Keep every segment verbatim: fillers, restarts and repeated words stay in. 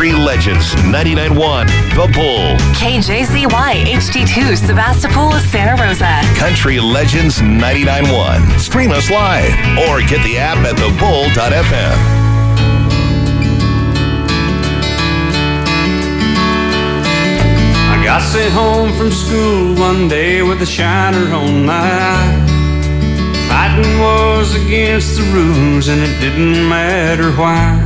Country Legends ninety-nine point one, The Bull. K J Z Y H D two, Sebastopol, Santa Rosa. Country Legends ninety-nine point one. Stream us live or get the app at the bull dot f m. I got sent home from school one day with a shiner on my eye. Fighting was against the rules and it didn't matter why.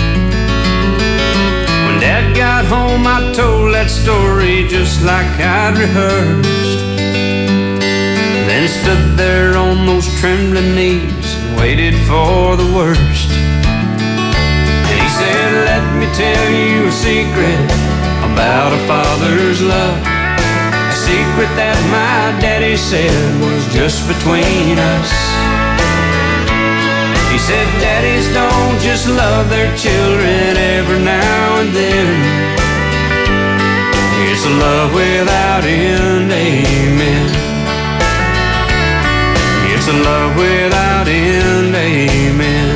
When Dad got home I told that story just like I'd rehearsed. Then stood there on those trembling knees and waited for the worst. And he said, let me tell you a secret about a father's love. A secret that my daddy said was just between us. He said, daddies don't just love their children every now and then. It's a love without end, amen. It's a love without end, amen.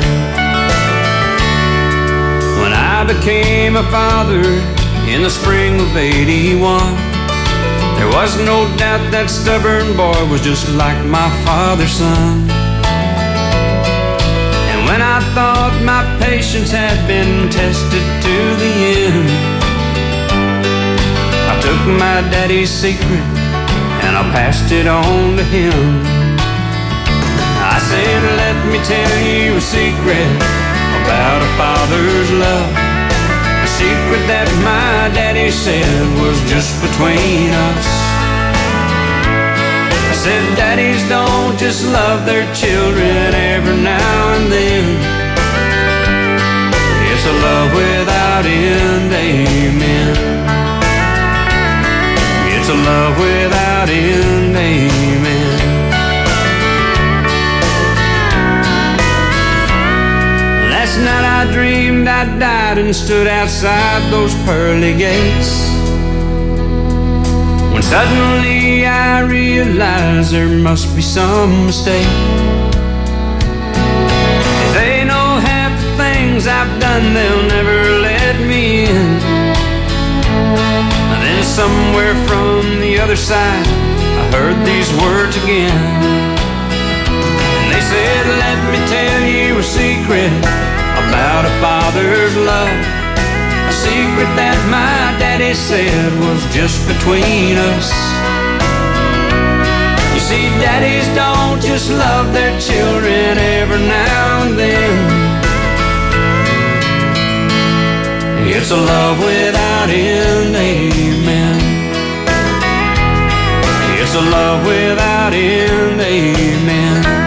When I became a father in the spring of eighty-one, there was no doubt that stubborn boy was just like my father's son. And when I thought my patience had been tested to the end, I took my daddy's secret and I passed it on to him. I said, let me tell you a secret about a father's love. A secret that my daddy said was just between us. I said, daddies don't just love their children every now and then. It's a love without end, amen. It's a love without end, amen. Last night I dreamed I died and stood outside those pearly gates, when suddenly I realized there must be some mistake. If they know half the things I've done, they'll never let me in. And then somewhere from the other side I heard these words again. And they said, let me tell you a secret about a father's love. A secret that my daddy said was just between us. You see, daddies don't just love their children every now and then. It's a love without end, amen. It's a love without end, amen.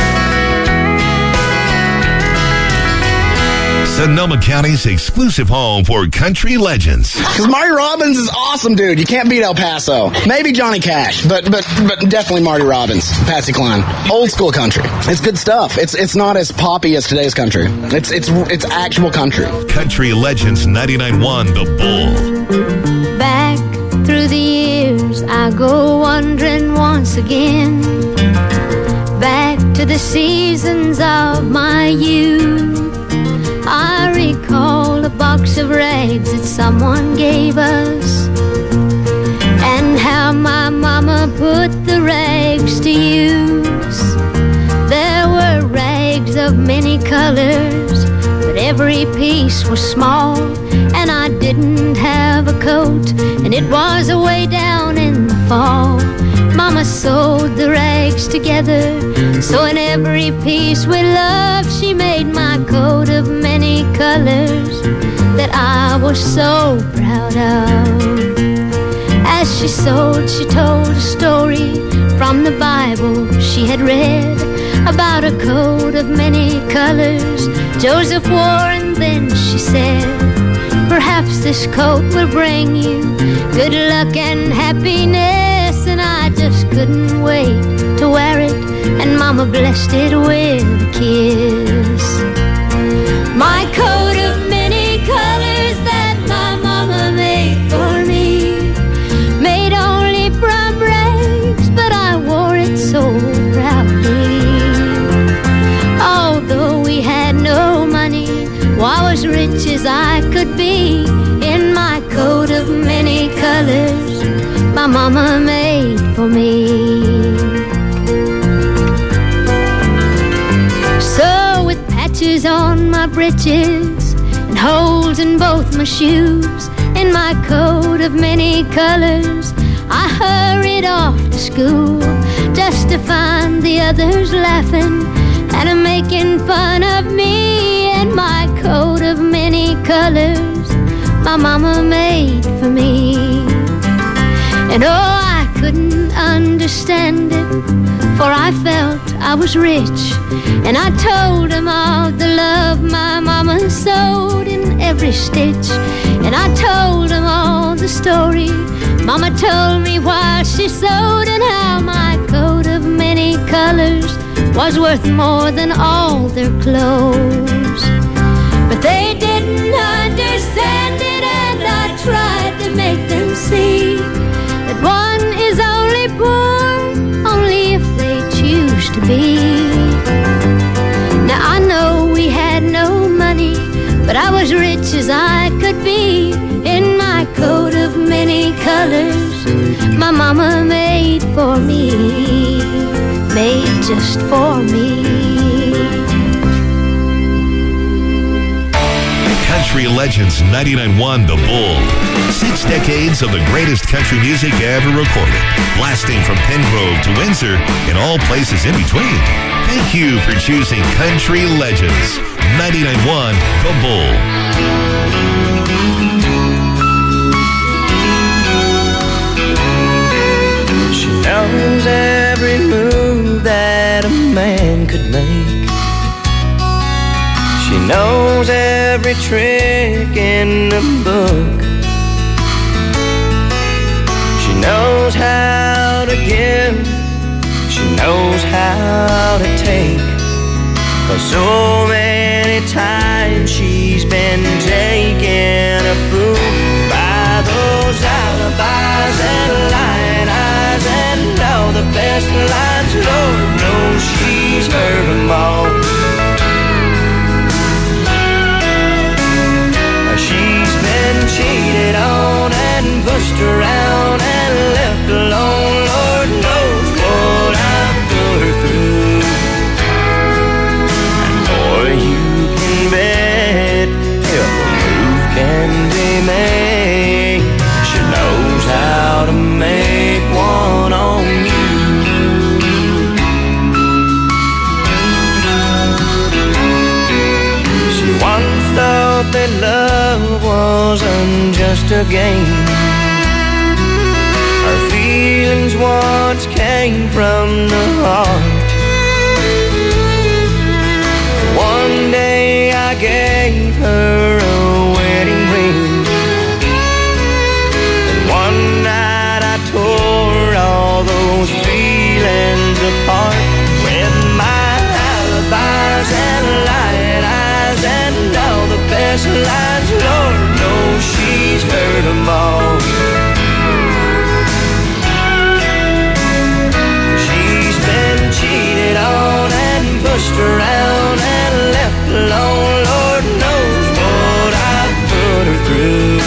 Sonoma County's exclusive home for country legends. Because Marty Robbins is awesome, dude. You can't beat El Paso. Maybe Johnny Cash, but but but definitely Marty Robbins, Patsy Cline. Old school country. It's good stuff. It's it's not as poppy as today's country. It's it's it's actual country. Country Legends ninety-nine point one, The Bull. Back through the years, I go wandering once again. Back to the seasons of my youth. I recall a box of rags that someone gave us, and how my mama put the rags to use. There were rags of many colors, but every piece was small, and I didn't have a coat, and it was away down in the fall. Mama sewed the rags together, so in every piece with love she made my coat of many colors that I was so proud of. As she sewed, she told a story from the Bible she had read about a coat of many colors Joseph wore, and then she said, perhaps this coat will bring you good luck and happiness. And I just couldn't wait to wear it, and Mama blessed it with a kiss. My coat of many colors that my Mama made for me, made only from rags, but I wore it so proudly. Although we had no money, well, I was rich as I could be, mama made for me. So with patches on my breeches and holes in both my shoes and my coat of many colors, I hurried off to school just to find the others laughing and making fun of me and my coat of many colors my mama made for me. And oh, I couldn't understand it, for I felt I was rich, and I told him all the love my mama sewed in every stitch. And I told him all the story mama told me while she sewed, and how my coat of many colors was worth more than all their clothes. But they didn't understand it, and I tried to make them see that one is only poor only if they choose to be. Now I know we had no money, but I was rich as I could be in my coat of many colors my mama made for me, made just for me. Country Legends ninety-nine point one The Bull. Six decades of the greatest country music ever recorded, blasting from Pengrove to Windsor and all places in between. Thank you for choosing Country Legends ninety-nine point one The Bull. She knows every move that a man could make. She knows every trick in the book. She knows how to give, she knows how to take. 'Cause so many times she's been taken a fool by those alibis and lying eyes and all the best lines. Lord knows she's heard them all. She's been cheated on and pushed around and left alone. Lord knows what I've put her through. And boy, you can bet if a move can be made, she knows how to make one on you. She once thought that love wasn't just a game. Her feelings once came from the heart. One day I gave her a wedding ring, and one night I tore all those feelings apart with my alibis and lying eyes and all the best lines. Lord knows she's heard them all. She's been cheated on and pushed around and left alone. Lord knows what I've put her through.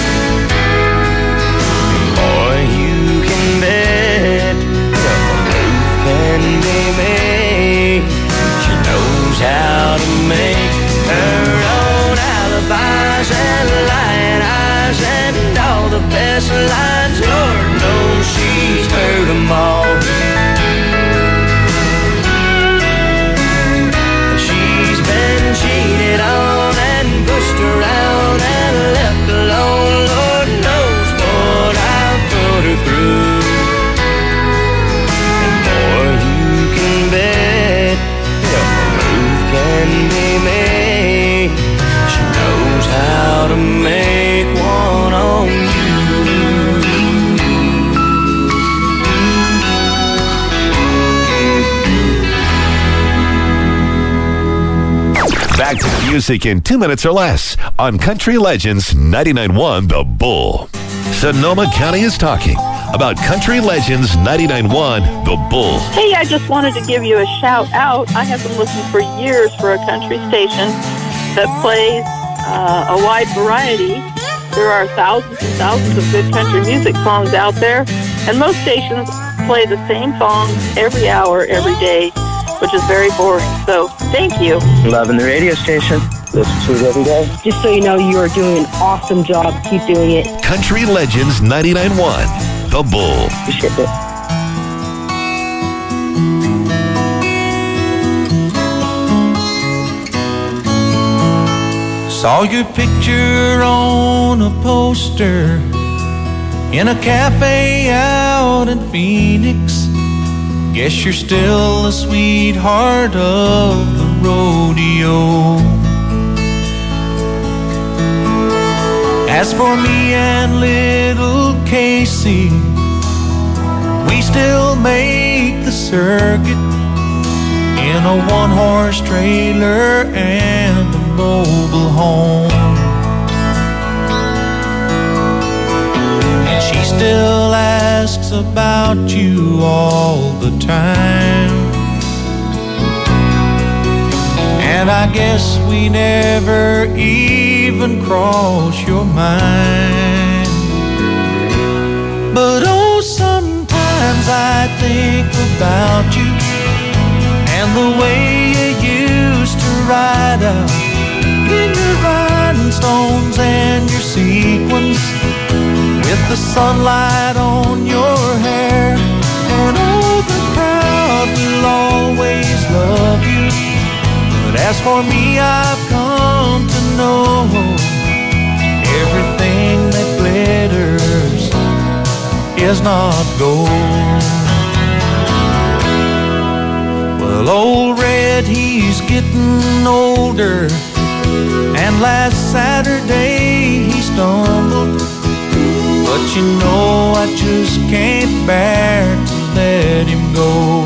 Boy, you can bet if a move can be made, she knows how to make her own alibis and lying eyes and all the best lines. Lord knows she's heard them all. She's been cheated on and pushed around and left alone. Lord knows what I've put her through. And boy, you can bet if a move can be made, she knows how to make one on you. Back to the music in two minutes or less on Country Legends ninety-nine point one The Bull. Sonoma County is talking about Country Legends ninety-nine point one The Bull. Hey, I just wanted to give you a shout out. I have been looking for years for a country station that plays uh, a wide variety. There are thousands and thousands of good country music songs out there, And most stations play the same song every hour, every day, which is very boring. So thank you. Loving the radio station. Listen to it every day. Just so you know, you are doing an awesome job. Keep doing it. Country Legends ninety-nine point one, The Bull. Appreciate it. Saw your picture on a poster in a cafe out in Phoenix. Guess you're still a sweetheart of the rodeo. As for me and little Casey, we still make the circuit in a one-horse trailer and a mobile home. And she still asks about you all the time. And I guess we never even cross your mind. But oh, sometimes I think about you and the way you used to ride out in your rhinestones and your sequins, with the sunlight on your hair. And oh, the crowd will always love you. But as for me, I've come to know everything that glitters is not gold. Well, old Red, he's getting older, and last Saturday he stumbled. But you know I just can't bear to let him go.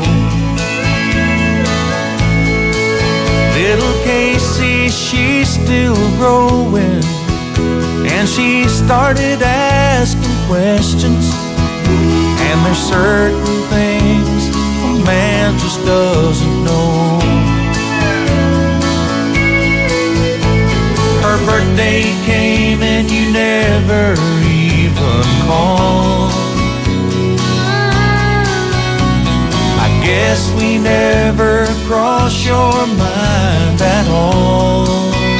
Little Casey, she's still growing, and she started asking questions. And there's certain things a man just doesn't know. Her birthday came and you never even called. I guess we never crossed your mind at all.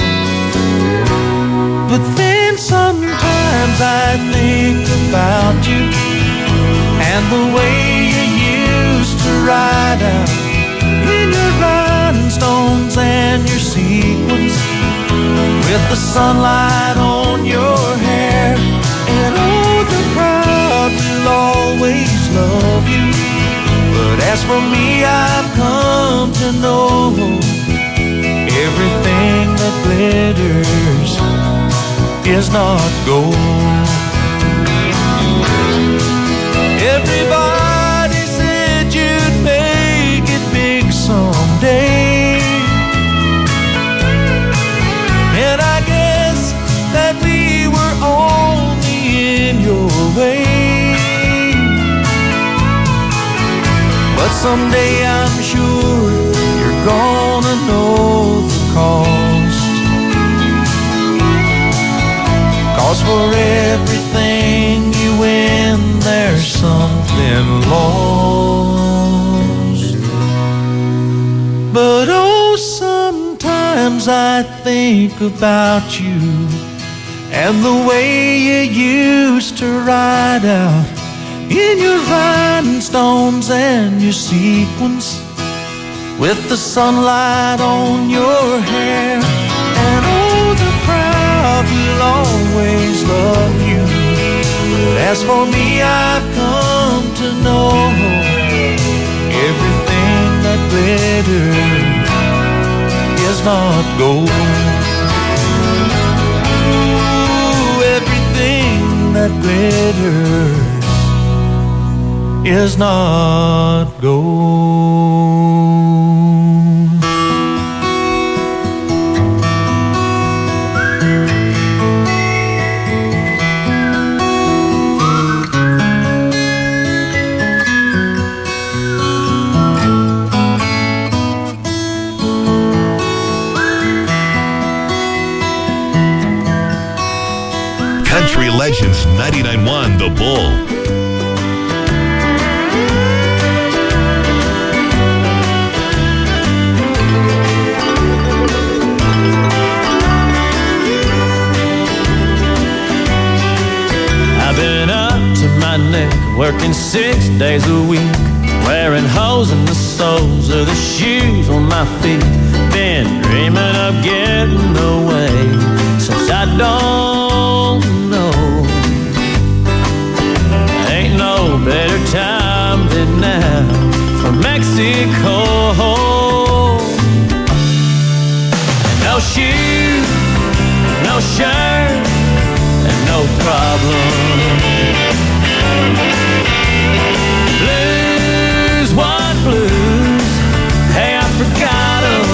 But then sometimes I think about you and the way you used to ride out in your rhinestones and your sequins, with the sunlight on your hair. And oh, the crowd will always love you. But as for me, I've come to know everything that glitters is not gold. Everybody said you'd make it big someday, and I guess that we were only in your way. But someday I'm sure you're gonna know the cost. 'Cause for everything you win, there's something lost. But oh, sometimes I think about you and the way you used to ride out in your rhinestones and your sequins, with the sunlight on your hair. And oh, the crowd will always love you. But as for me, I've come to know everything that glitters is not gold. Ooh, everything that glitters is not gold. Country Legends ninety-nine point one, The Bull. working six days a week, wearing holes in the soles of the shoes on my feet. Been dreaming of getting away since I don't know. Ain't no better time than now for Mexico. No shoes, no shirt, and no problem. Blues, what blues? Hey, I forgot 'em.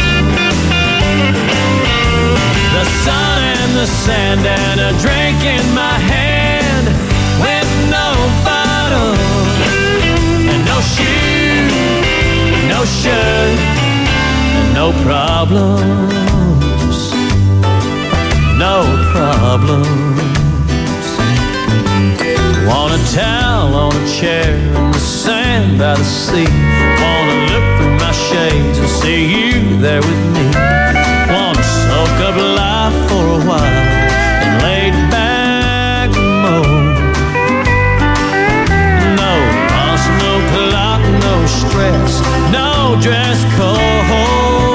The sun and the sand and a drink in my hand with no bottle and no shoes, no shirt, and no problems, no problems. Want a towel on a chair in the sand by the sea. Wanna look through my shades and see you there with me. Wanna soak up life for a while and lay back mode. No boss, no clock, no stress, no dress code.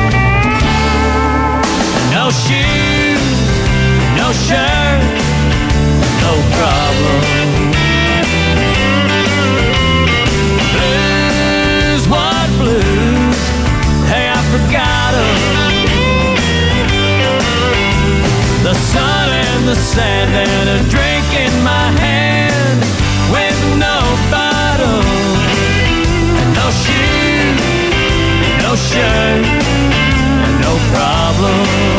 No shoes, no shirt, no problem. Blues, what blues? Hey, I forgot 'em. The sun and the sand and a drink in my hand with no bottle and no shoes, no shirt, and no problem.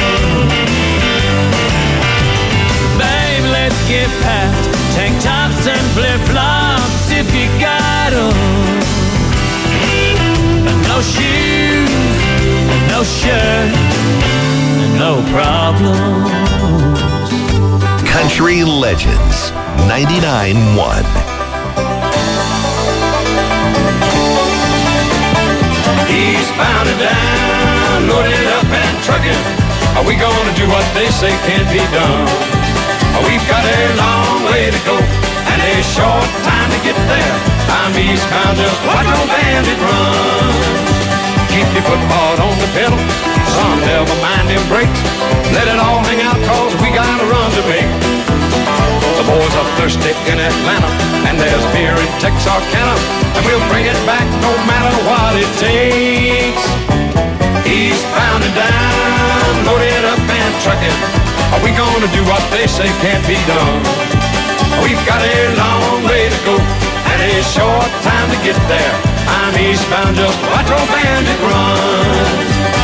Babe, let's get packed, tank tops and flip-flops if you got 'em. And no shoes, and no shirt, and no problems. Country Legends ninety-nine point one. He's bound and down, loaded up and trucking. Are we gonna do what they say can't be done? We've got a long way to go and a short time to get there. I'm eastbound, just watch old bandit run. Keep your foot hard on the pedal, son, never mind them brakes. Let it all hang out, cause we got a run to make. The boys are thirsty in Atlanta, and there's beer in Texarkana, and we'll bring it back no matter what it takes. Eastbound and down, loaded up and trucking. Are we gonna do what they say can't be done? We've got a long way to go and a short time to get there. I'm eastbound, just watch old bandit run.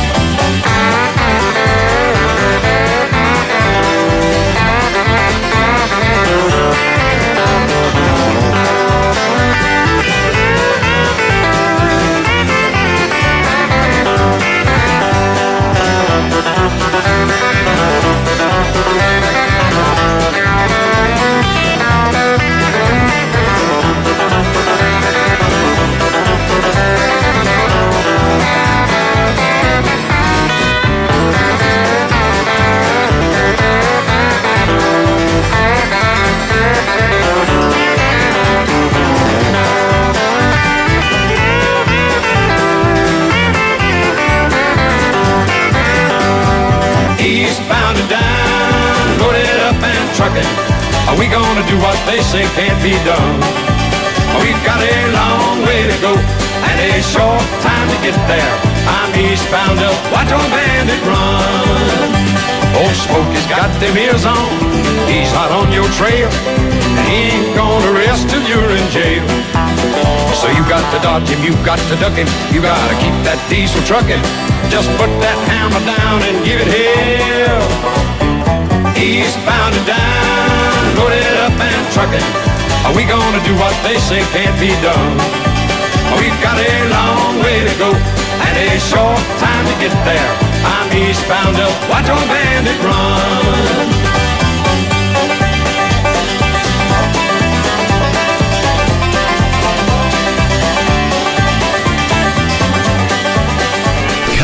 Eastbound and down, loaded up and trucking. Are we gonna do what they say can't be done? We've got a long way to go and a short time to get there. I'm eastbound, up, watch old bandit run. Old Smokey's got them ears on, he's hot on your trail, and he ain't gonna rest till you're in jail. So you got to dodge him, you got to duck him, you gotta keep that diesel trucking. Just put that hammer down and give it hell. Eastbound and down, loaded up and trucking. Are we gonna do what they say can't be done? We've got a long way to go and a short time to get there. I'm eastbound, up, watch old bandit run.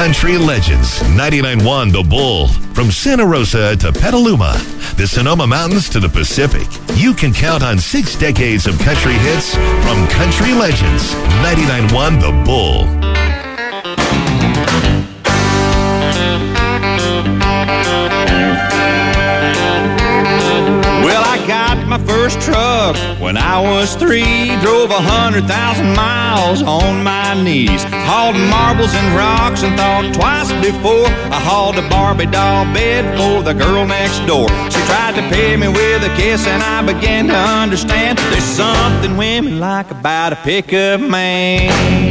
Country Legends, ninety-nine point one The Bull. From Santa Rosa to Petaluma, the Sonoma Mountains to the Pacific, you can count on six decades of country hits from Country Legends, ninety-nine point one The Bull. Well, I got my first truck when I was three. Drove a hundred thousand miles on my knees. Hauled marbles and rocks and thought twice before I hauled a Barbie doll bed for the girl next door. She tried to pay me with a kiss and I began to understand there's something women like about a pickup man.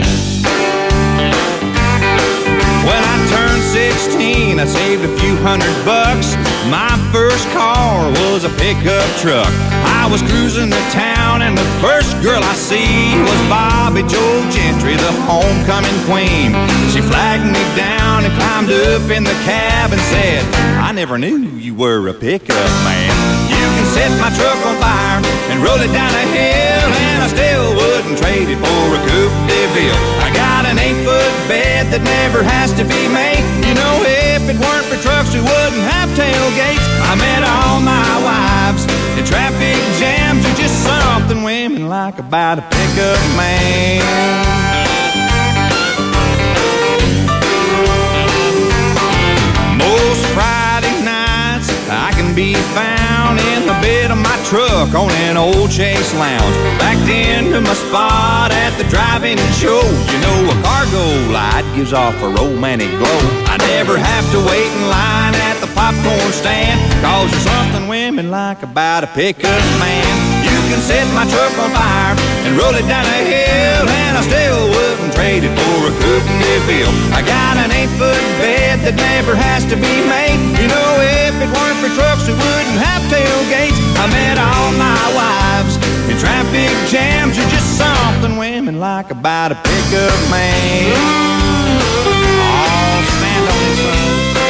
When I turned sixteen, I saved a few hundred bucks. My first car was a pickup truck. I was cruising the town and the first girl I see was Bobby Joe Gentry, the homecoming queen. She flagged me down and climbed up in the cab and said, I never knew you were a pickup man. You can set my truck on fire and roll it down a hill, and I still wouldn't trade it for a Coupe de Ville. I got an eight-foot bed that never has to be made. You know, if it weren't for trucks, we wouldn't have tailgates. I met all my wives in traffic jams. Are just something women like about a pickup man. Most Friday nights I can be found in the bed of my truck on an old Chase Lounge, backed into my spot at the drive-in show. You know, a cargo light gives off a romantic glow. I never have to wait in line at the popcorn stand, cause there's something women like about a pickup man. You can set my truck on fire and roll it down a hill, and I still wouldn't trade it for a Coupe de Ville. I got an eight-foot bed that never has to be made. You know, if it weren't for trucks, we wouldn't have tailgates. I met all my wives in traffic jams. Are just something women like about a pickup man. Oh, stand on it, son.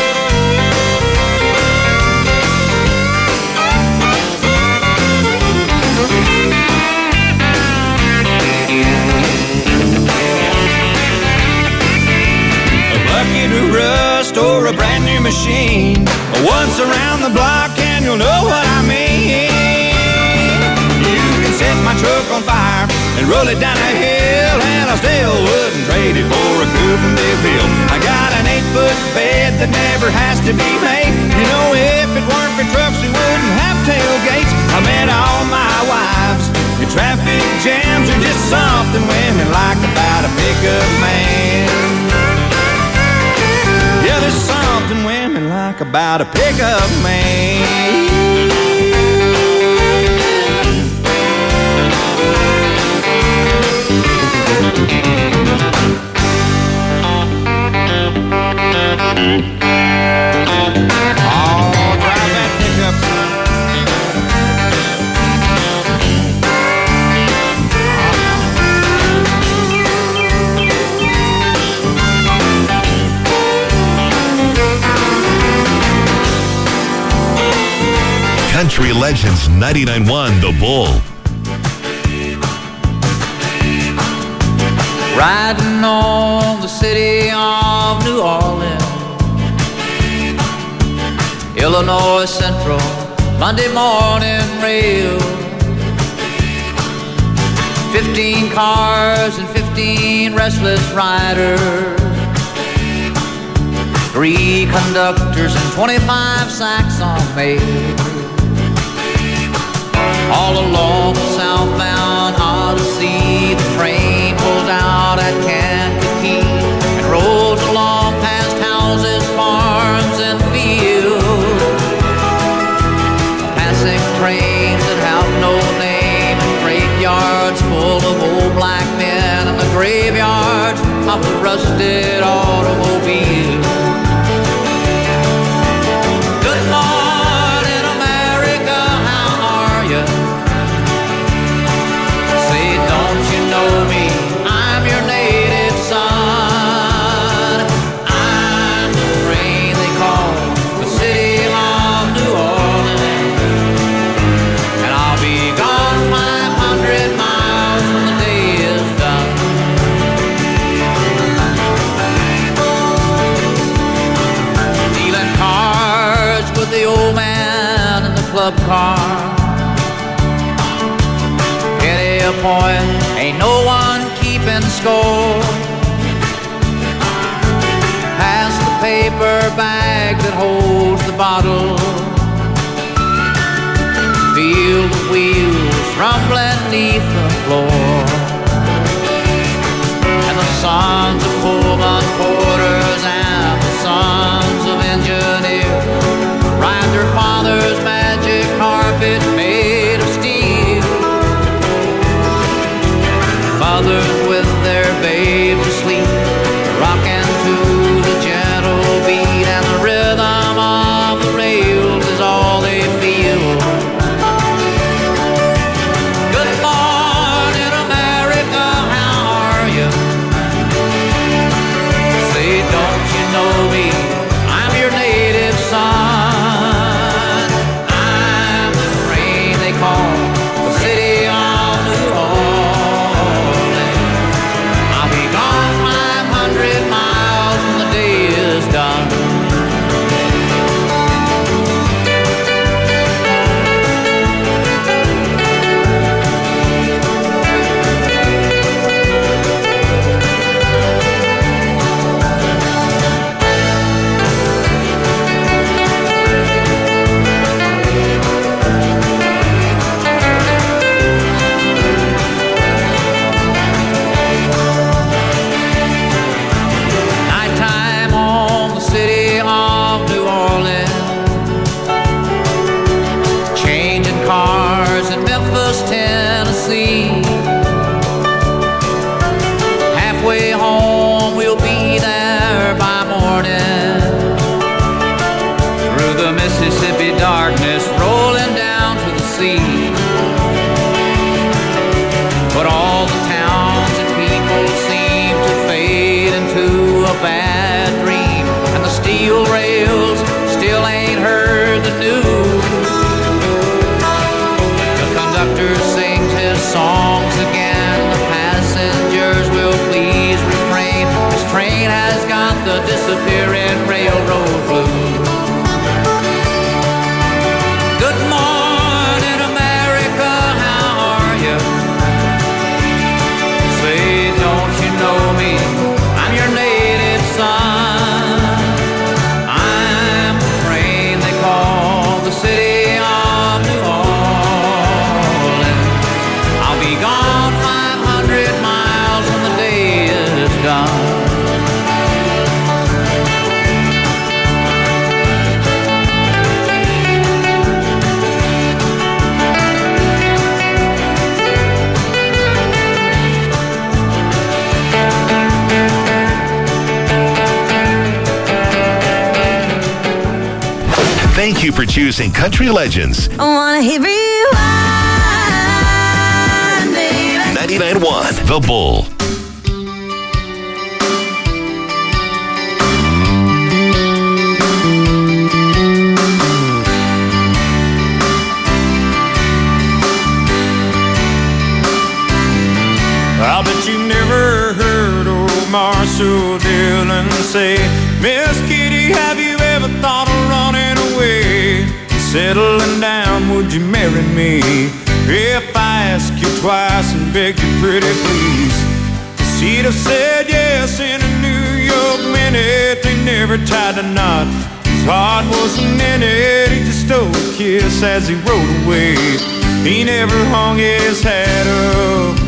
A bucket of rust or a brand new machine, once around the block and you'll know what I mean. You can set my truck on fire and roll it down a hill, and I still wouldn't trade it for a Coupe de Ville. I got an eight-foot bed that never has to be made. You know, if it weren't for trucks, we wouldn't have tailgates. I met all my wives in traffic jams. Are just something women like about a pickup man. Yeah, there's something women like about a pickup man. Oh, drive that pickup, son. Country Legends, ninety-nine point one The Bull. Riding on the city of New Orleans, Illinois Central, Monday morning rail. Fifteen cars and fifteen restless riders, three conductors and twenty-five sacks on mail. All along the southbound Odyssey, the train pulls out at Kankakee and rolls along past houses, farms, and fields, passing trains that have no name, and freight yards full of old black men, and the graveyards of the rusted automobiles. Good morning, America, how are you? Say, don't you know me? I'm your native son. I'm the rain they call the city of New Orleans, and I'll be gone five hundred miles when the day is done. club car. Pity a point, ain't no one keeping score. Pass the paper bag that holds the bottle. Feel the wheels rumbling beneath the floor. And the sons of Pullman porters and the sons of engineers ride their father's magic carpet made of steel. Mothers with their babes asleep, rocking to the gentle beat, and the rhythm of the rails is all they feel. Good morning, America, how are you? Say, don't you know me? I'm your native son. I'm the rain they call the city of New Orleans. I'll be gone five hundred miles when the day is done. Nighttime on the city of New Orleans, changing cars in Memphis, Tennessee. Halfway home, we'll be there by morning. Through the Mississippi darkness, rolling down to the sea. But all the towns and people seem to fade into a bad dream, and the steel rails still ain't heard the news. The conductor sings his songs again, the passengers will please refrain. This train has got the disappearing railroad blues. Good morning, America, how are you? Say, don't you know me? I'm your native son. I'm the train they call the city of New Orleans. I'll be gone five hundred miles when the day is done. Thank you for choosing Country Legends. I wanna hear rewind, baby. ninety-nine point one The Bull. I bet you never heard old Marshall Dillon say, Miss Kitty, have you ever thought of running away? Settling down, would you marry me? If I ask you twice and beg you pretty please. She'd have said yes in a New York minute. They never tied a knot, his heart wasn't in it. He just stole a kiss as he rode away. He never hung his hat up